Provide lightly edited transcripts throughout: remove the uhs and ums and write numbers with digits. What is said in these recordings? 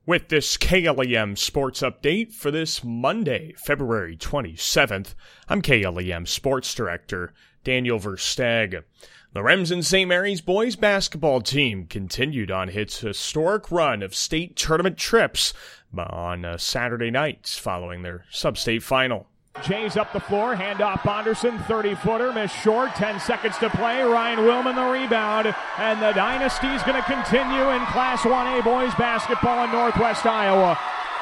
With this KLEM Sports Update for this Monday, February 27th, I'm KLEM Sports Director Daniel Versteg. The Remsen St. Mary's boys basketball team continued on its historic run of state tournament trips on Saturday nights following their sub-state final. Jays up the floor, handoff Bonderson, 30-footer, missed short, 10 seconds to play. Ryan Willman the rebound, and the dynasty's going to continue in Class 1A boys basketball in Northwest Iowa.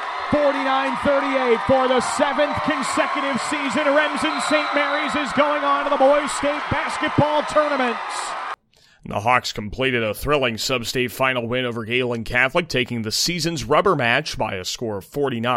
49-38 for the seventh consecutive season. Remsen St. Mary's is going on to the boys state basketball tournaments. The Hawks completed a thrilling sub-state final win over Galen Catholic, taking the season's rubber match by a score of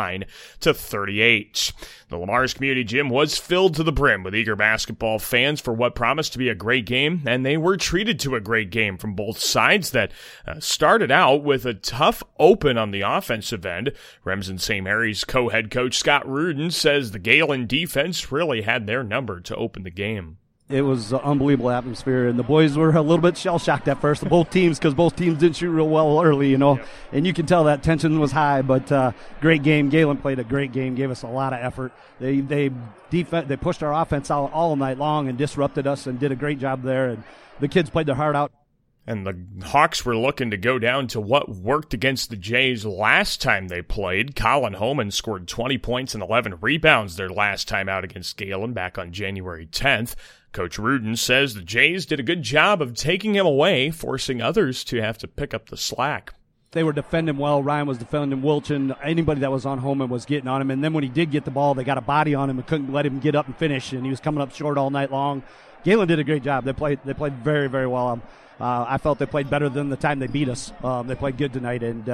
49-38. The Lamar's Community Gym was filled to the brim with eager basketball fans for what promised to be a great game, and they were treated to a great game from both sides that started out with a tough open on the offensive end. Remsen St. Mary's co-head coach Scott Rudin says the Galen defense really had their number to open the game. It was an unbelievable atmosphere, and the boys were a little bit shell-shocked at first, both teams, because both teams didn't shoot real well early, Yep. And you can tell that tension was high, but great game. Galen played a great game, gave us a lot of effort. They pushed our offense out all night long and disrupted us and did a great job there, and the kids played their heart out. And the Hawks were looking to go down to what worked against the Jays last time they played. Colin Homan scored 20 points and 11 rebounds their last time out against Galen back on January 10th. Coach Rudin says the Jays did a good job of taking him away, forcing others to have to pick up the slack. They were defending well. Ryan was defending Wilchin. Anybody that was on Homan was getting on him. And then when he did get the ball, they got a body on him and couldn't let him get up and finish. And he was coming up short all night long. Galen did a great job. They played very, very well. I felt they played better than the time they beat us. They played good tonight. And,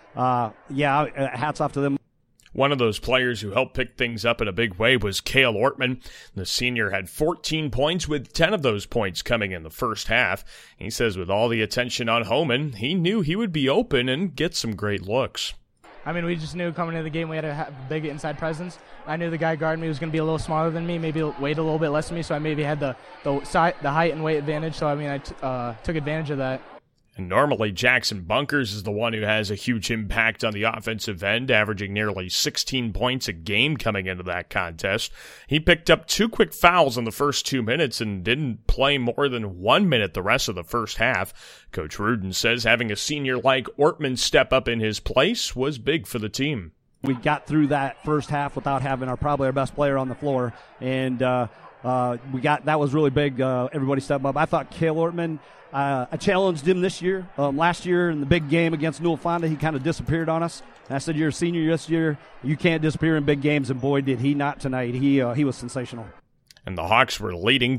hats off to them. One of those players who helped pick things up in a big way was Cale Ortman. The senior had 14 points, with 10 of those points coming in the first half. He says with all the attention on Homan, he knew he would be open and get some great looks. I mean, we just knew coming into the game we had a big inside presence. I knew the guy guarding me was going to be a little smaller than me, maybe weighed a little bit less than me, so I maybe had the height and weight advantage. So, I took advantage of that. And normally, Jackson Bunkers is the one who has a huge impact on the offensive end, averaging nearly 16 points a game coming into that contest. He picked up 2 quick fouls in the first 2 minutes and didn't play more than 1 minute the rest of the first half. Coach Rudin says having a senior like Ortman step up in his place was big for the team. We got through that first half without having probably our best player on the floor, and that was really big. Everybody stepped up. I thought Cale Ortman, I challenged him this year. Last year in the big game against Newell Fonda, he kind of disappeared on us. And I said, you're a senior this year. You can't disappear in big games, and boy, did he not tonight. He was sensational. And the Hawks were leading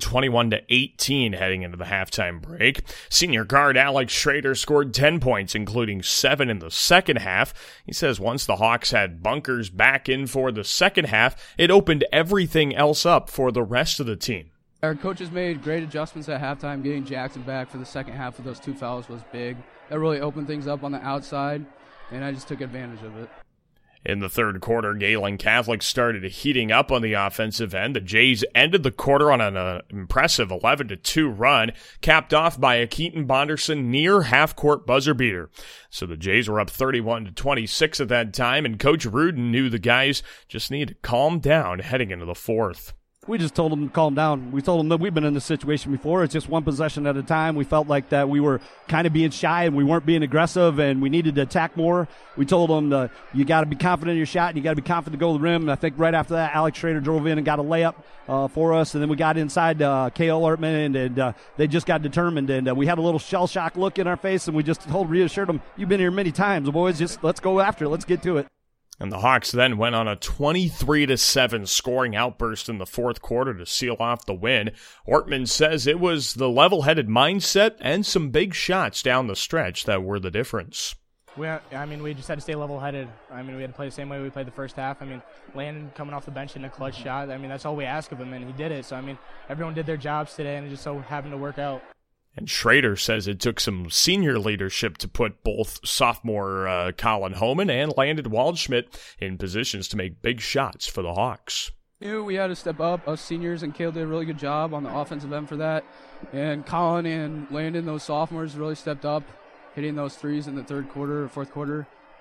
21-18 heading into the halftime break. Senior guard Alex Schrader scored 10 points, including 7 in the second half. He says once the Hawks had Bunkers back in for the second half, it opened everything else up for the rest of the team. Our coaches made great adjustments at halftime. Getting Jackson back for the second half of those 2 fouls was big. That really opened things up on the outside, and I just took advantage of it. In the third quarter, Galen Catholic started heating up on the offensive end. The Jays ended the quarter on an impressive 11-2 run, capped off by a Keaton Bonderson near half-court buzzer beater. So the Jays were up 31-26 at that time, and Coach Rudin knew the guys just needed to calm down heading into the fourth. We just told them to calm down. We told them that we've been in this situation before. It's just one possession at a time. We felt like that we were kind of being shy and we weren't being aggressive and we needed to attack more. We told them you got to be confident in your shot and you got to be confident to go to the rim. And I think right after that, Alex Schrader drove in and got a layup for us. And then we got inside Cale Ortman and they just got determined. And we had a little shell shock look in our face and we just reassured them, you've been here many times, boys. Just let's go after it. Let's get to it. And the Hawks then went on a 23-7 scoring outburst in the fourth quarter to seal off the win. Ortman says it was the level-headed mindset and some big shots down the stretch that were the difference. We just had to stay level-headed. We had to play the same way we played the first half. Landon coming off the bench in a clutch shot. That's all we ask of him, and he did it. So, everyone did their jobs today, and it just so happened to work out. And Schrader says it took some senior leadership to put both sophomore Colin Homan and Landon Waldschmidt in positions to make big shots for the Hawks. We had to step up. Us seniors and Cale did a really good job on the offensive end for that. And Colin and Landon, those sophomores, really stepped up, hitting those threes in the third quarter or fourth quarter.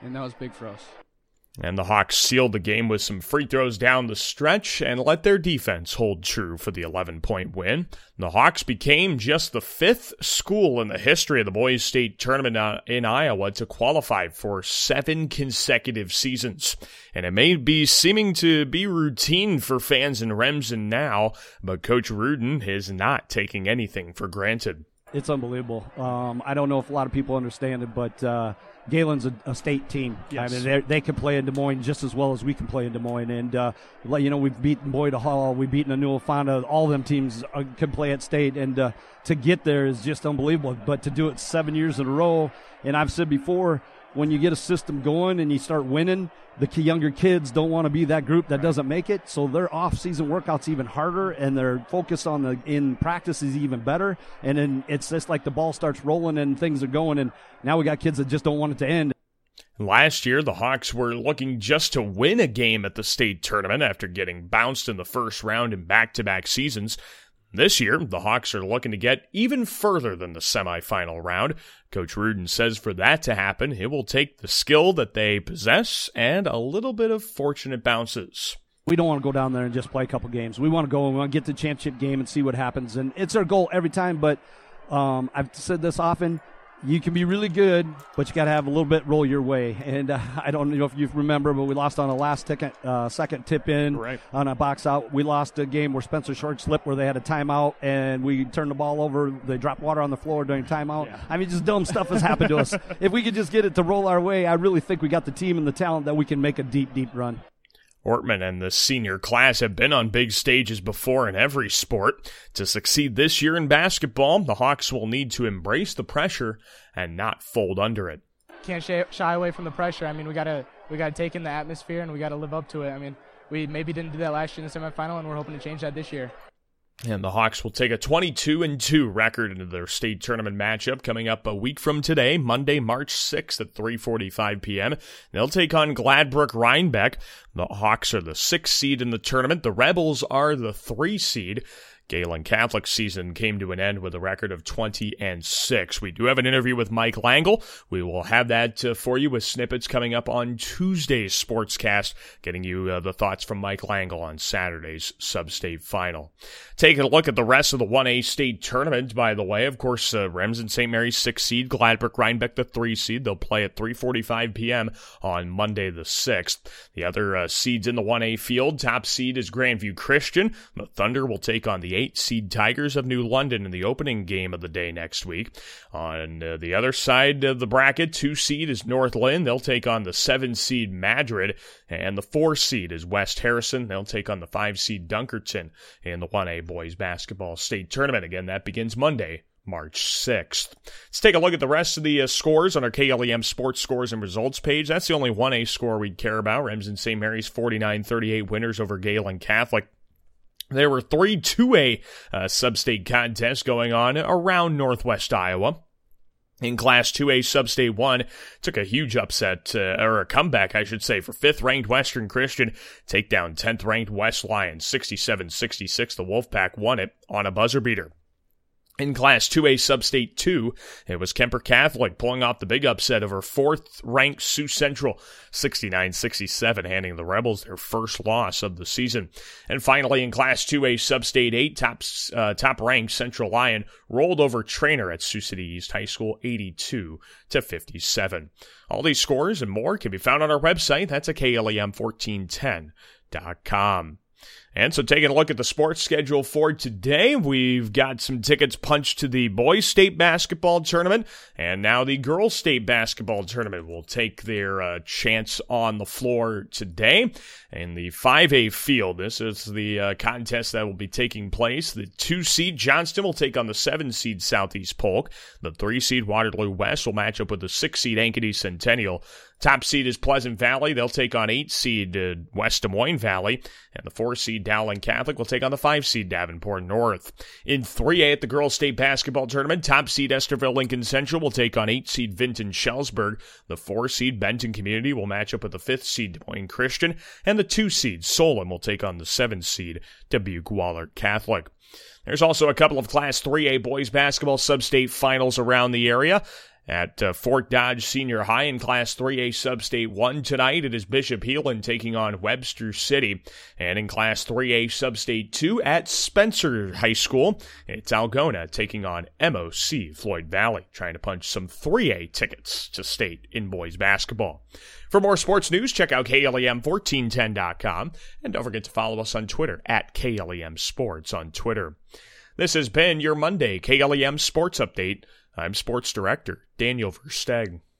and that was big for us. And the Hawks sealed the game with some free throws down the stretch and let their defense hold true for the 11-point win. The Hawks became just the 5th school in the history of the boys' state tournament in Iowa to qualify for 7 consecutive seasons. And it may be seeming to be routine for fans in Remsen now, but Coach Rudin is not taking anything for granted. It's unbelievable. I don't know if a lot of people understand it, but Galen's a state team. Yes. I mean, they can play in Des Moines just as well as we can play in Des Moines. And, we've beaten Boyd Hall, we've beaten Newell Fonda. All of them teams can play at state. And to get there is just unbelievable. But to do it 7 years in a row, and I've said before, when you get a system going and you start winning, the younger kids don't want to be that group that doesn't make it. So their off-season workouts even harder, and their focus in practice is even better. And then it's just like the ball starts rolling and things are going. And now we got kids that just don't want it to end. Last year, the Hawks were looking just to win a game at the state tournament after getting bounced in the first round in back-to-back seasons. This year, the Hawks are looking to get even further than the semifinal round. Coach Rudin says for that to happen, it will take the skill that they possess and a little bit of fortunate bounces. We don't want to go down there and just play a couple games. We want to go and we want to get the championship game and see what happens. And it's our goal every time, but I've said this often. You can be really good, but you got to have a little bit roll your way. And I don't know if you remember, but we lost on a last second tip in on a box out. We lost a game where Spencer Short slipped, where they had a timeout, and we turned the ball over. They dropped water on the floor during timeout. Yeah. I mean, just dumb stuff has happened to us. If we could just get it to roll our way, I really think we got the team and the talent that we can make a deep, deep run. Ortman and the senior class have been on big stages before in every sport. To succeed this year in basketball, the Hawks will need to embrace the pressure and not fold under it. Can't shy away from the pressure. I mean, we gotta take in the atmosphere and we gotta live up to it. I mean, we maybe didn't do that last year in the semifinal, and we're hoping to change that this year. And the Hawks will take a 22-2 record into their state tournament matchup coming up a week from today, Monday, March 6th at 3:45 p.m. They'll take on Gladbrook Rhinebeck. The Hawks are the 6th seed in the tournament. The Rebels are the 3 seed. Galen Catholic season came to an end with a record of 20-6. We do have an interview with Mike Langle. We will have that for you with snippets coming up on Tuesday's Sportscast, getting you the thoughts from Mike Langle on Saturday's Sub-State Final. Taking a look at the rest of the 1A state tournament, by the way, of course, Remsen St. Mary's 6 seed, Gladbrook Rhinebeck the 3 seed. They'll play at 3:45 p.m. on Monday the 6th. The other seeds in the 1A field, top seed is Grandview Christian. The Thunder will take on the 8 seed Tigers of New London in the opening game of the day next week. On the other side of the bracket, 2 seed is North Lynn. They'll take on the 7 seed Madrid, and the 4 seed is West Harrison. They'll take on the 5 seed Dunkerton in the 1A boys basketball state tournament. Again, that begins Monday, March 6th. Let's take a look at the rest of the scores on our KLEM Sports Scores and Results page. That's the only 1A score we'd care about. Remsen St. Mary's 49-38 winners over Galen Catholic. There were 3 2A sub-state contests going on around Northwest Iowa. In Class 2A Sub-State 1, took a huge upset, or a comeback, I should say, for 5th-ranked Western Christian. Take down 10th-ranked West Lions, 67-66. The Wolfpack won it on a buzzer beater. In Class 2A Sub-State 2, it was Kemper Catholic pulling off the big upset over 4th-ranked Sioux Central, 69-67, handing the Rebels their first loss of the season. And finally, in Class 2A Sub-State 8, top-ranked Central Lyon rolled over Trainer at Sioux City East High School, 82-57. All these scores and more can be found on our website. That's at KLEM1410.com. And so taking a look at the sports schedule for today, we've got some tickets punched to the boys' state basketball tournament, and now the girls' state basketball tournament will take their chance on the floor today. In the 5A field, this is the contest that will be taking place. The 2 seed Johnston will take on the 7 seed Southeast Polk. The 3 seed Waterloo West will match up with the 6 seed Ankeny Centennial. Top seed is Pleasant Valley. They'll take on 8 seed West Des Moines Valley. And the 4 seed Dowling Catholic will take on the 5 seed Davenport North. In 3A at the girls' state basketball tournament, top seed Esterville Lincoln Central will take on 8 seed Vinton Schellsburg. The 4 seed Benton Community will match up with the 5th seed Des Moines Christian. And the 2 seed Solon will take on the 7 seed Dubuque Wahlert Catholic. There's also a couple of Class 3A boys basketball sub-state finals around the area. At Fort Dodge Senior High in Class 3A Sub-State 1 tonight, it is Bishop Heelan taking on Webster City. And in Class 3A Sub-State 2 at Spencer High School, it's Algona taking on MOC Floyd Valley, trying to punch some 3A tickets to state in boys basketball. For more sports news, check out KLEM1410.com. And don't forget to follow us on Twitter at KLEM Sports on Twitter. This has been your Monday KLEM Sports Update. I'm Sports Director Daniel Versteg.